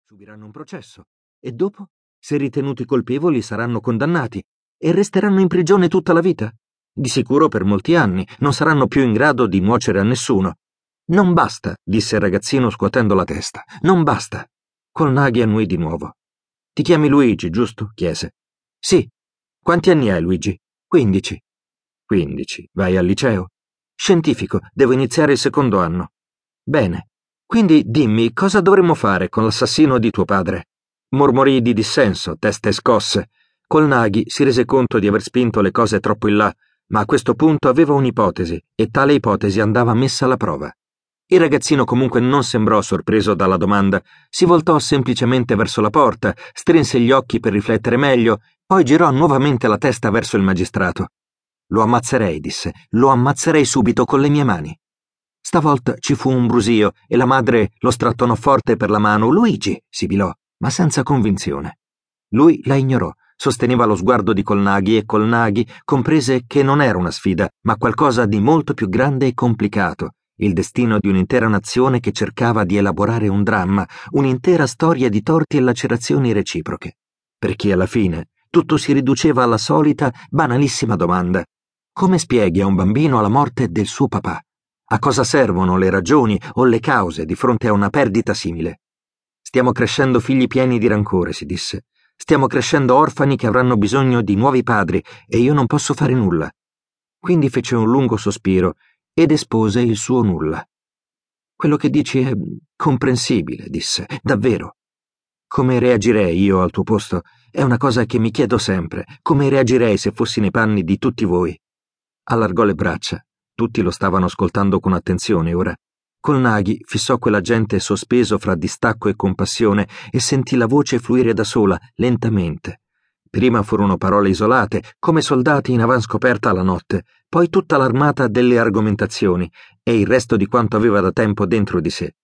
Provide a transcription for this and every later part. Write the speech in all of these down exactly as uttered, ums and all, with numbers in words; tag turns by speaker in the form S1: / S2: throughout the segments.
S1: subiranno un processo e dopo, se ritenuti colpevoli, saranno condannati e resteranno in prigione tutta la vita. Di sicuro per molti anni, non saranno più in grado di nuocere a nessuno. Non basta, disse il ragazzino scuotendo la testa. Non basta. Colnaghi annuì di nuovo. Ti chiami Luigi, giusto? Chiese. Sì. Quanti anni hai, Luigi? Quindici. Quindici. Vai al liceo? Scientifico, devo iniziare il secondo anno. Bene. Quindi dimmi, cosa dovremmo fare con l'assassino di tuo padre? Mormorì di dissenso, teste scosse. Colnaghi si rese conto di aver spinto le cose troppo in là, ma a questo punto aveva un'ipotesi, e tale ipotesi andava messa alla prova. Il ragazzino comunque non sembrò sorpreso dalla domanda, si voltò semplicemente verso la porta, strinse gli occhi per riflettere meglio, poi girò nuovamente la testa verso il magistrato. Lo ammazzerei, disse, lo ammazzerei subito con le mie mani. Stavolta ci fu un brusio e la madre lo strattonò forte per la mano. Luigi, sibilò, ma senza convinzione. Lui la ignorò, sosteneva lo sguardo di Colnaghi e Colnaghi comprese che non era una sfida, ma qualcosa di molto più grande e complicato, il destino di un'intera nazione che cercava di elaborare un dramma, un'intera storia di torti e lacerazioni reciproche. Perché alla fine tutto si riduceva alla solita, banalissima domanda. Come spieghi a un bambino la morte del suo papà? A cosa servono le ragioni o le cause di fronte a una perdita simile? Stiamo crescendo figli pieni di rancore, si disse. Stiamo crescendo orfani che avranno bisogno di nuovi padri e io non posso fare nulla. Quindi fece un lungo sospiro ed espose il suo nulla. Quello che dici è comprensibile, disse, davvero. Come reagirei io al tuo posto? È una cosa che mi chiedo sempre. Come reagirei se fossi nei panni di tutti voi? Allargò le braccia. Tutti lo stavano ascoltando con attenzione ora. Colnaghi fissò quella gente sospeso fra distacco e compassione e sentì la voce fluire da sola, lentamente. Prima furono parole isolate, come soldati in avanscoperta alla notte, poi tutta l'armata delle argomentazioni e il resto di quanto aveva da tempo dentro di sé.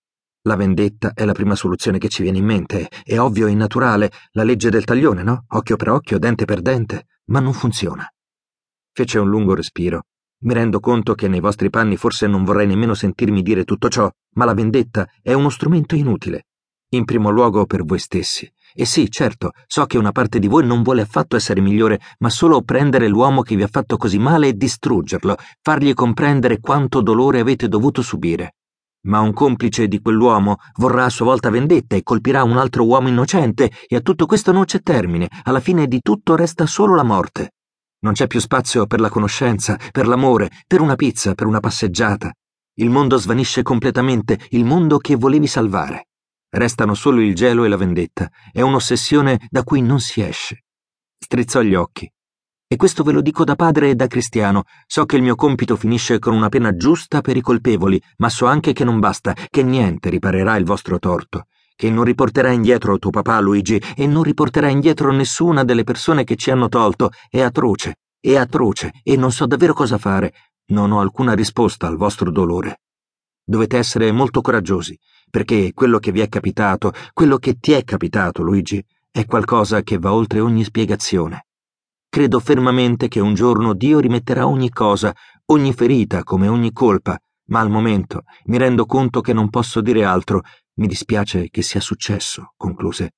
S1: La vendetta è la prima soluzione che ci viene in mente, è ovvio e naturale, la legge del taglione, no? Occhio per occhio, dente per dente, ma non funziona. Fece un lungo respiro. Mi rendo conto che nei vostri panni forse non vorrei nemmeno sentirmi dire tutto ciò, ma la vendetta è uno strumento inutile. In primo luogo per voi stessi. E sì, certo, so che una parte di voi non vuole affatto essere migliore, ma solo prendere l'uomo che vi ha fatto così male e distruggerlo, fargli comprendere quanto dolore avete dovuto subire. Ma un complice di quell'uomo vorrà a sua volta vendetta e colpirà un altro uomo innocente, e a tutto questo non c'è termine. Alla fine di tutto resta solo la morte. Non c'è più spazio per la conoscenza, per l'amore, per una pizza, per una passeggiata. Il mondo svanisce completamente, il mondo che volevi salvare. Restano solo il gelo e la vendetta. È un'ossessione da cui non si esce. Strizzò gli occhi. E questo ve lo dico da padre e da cristiano. So che il mio compito finisce con una pena giusta per i colpevoli, ma so anche che non basta, che niente riparerà il vostro torto. Che non riporterà indietro tuo papà, Luigi, e non riporterà indietro nessuna delle persone che ci hanno tolto. È atroce, è atroce, e non so davvero cosa fare. Non ho alcuna risposta al vostro dolore. Dovete essere molto coraggiosi, perché quello che vi è capitato, quello che ti è capitato, Luigi, è qualcosa che va oltre ogni spiegazione. Credo fermamente che un giorno Dio rimetterà ogni cosa, ogni ferita come ogni colpa, ma al momento mi rendo conto che non posso dire altro. Mi dispiace che sia successo, concluse.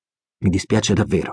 S1: Mi dispiace davvero.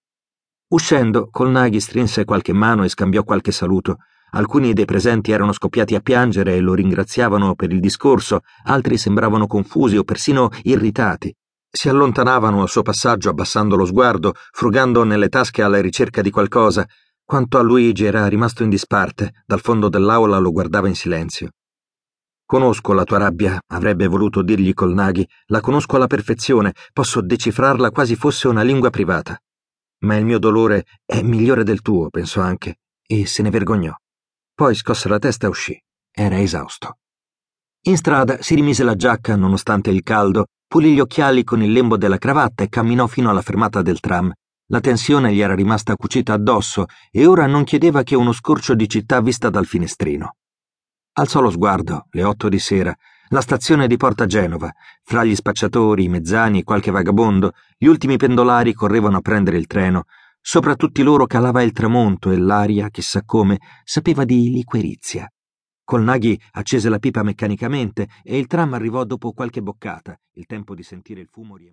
S1: Uscendo, Colnaghi strinse qualche mano e scambiò qualche saluto. Alcuni dei presenti erano scoppiati a piangere e lo ringraziavano per il discorso, altri sembravano confusi o persino irritati. Si allontanavano al suo passaggio abbassando lo sguardo, frugando nelle tasche alla ricerca di qualcosa. Quanto a Luigi era rimasto in disparte, dal fondo dell'aula lo guardava in silenzio. Conosco la tua rabbia, avrebbe voluto dirgli Colnaghi, la conosco alla perfezione, posso decifrarla quasi fosse una lingua privata. Ma il mio dolore è migliore del tuo, pensò anche, e se ne vergognò. Poi scosse la testa e uscì. Era esausto. In strada si rimise la giacca nonostante il caldo, pulì gli occhiali con il lembo della cravatta e camminò fino alla fermata del tram. La tensione gli era rimasta cucita addosso e ora non chiedeva che uno scorcio di città vista dal finestrino. Alzò lo sguardo, le otto di sera, la stazione di Porta Genova, fra gli spacciatori, i mezzani e qualche vagabondo, gli ultimi pendolari correvano a prendere il treno, sopra tutti loro calava il tramonto e l'aria, chissà come, sapeva di liquirizia. Colnaghi accese la pipa meccanicamente e il tram arrivò dopo qualche boccata, il tempo di sentire il fumo riempire.